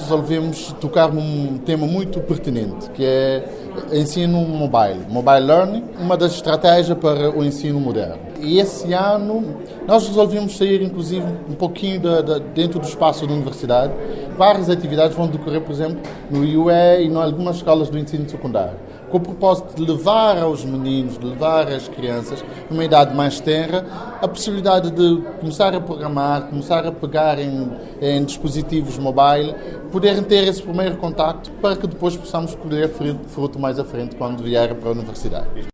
resolvemos tocar num tema muito pertinente, que é ensino mobile learning, uma das estratégias para o ensino moderno. E esse ano nós resolvemos sair, inclusive, um pouquinho dentro do espaço da universidade. Várias atividades vão decorrer, por exemplo, no IUE e em algumas escolas do ensino secundário, com o propósito de levar aos meninos, de levar às crianças, numa idade mais tenra, a possibilidade de começar a programar, começar a pegar em dispositivos mobile, poderem ter esse primeiro contacto para que depois possamos colher fruto mais à frente quando vier para a universidade.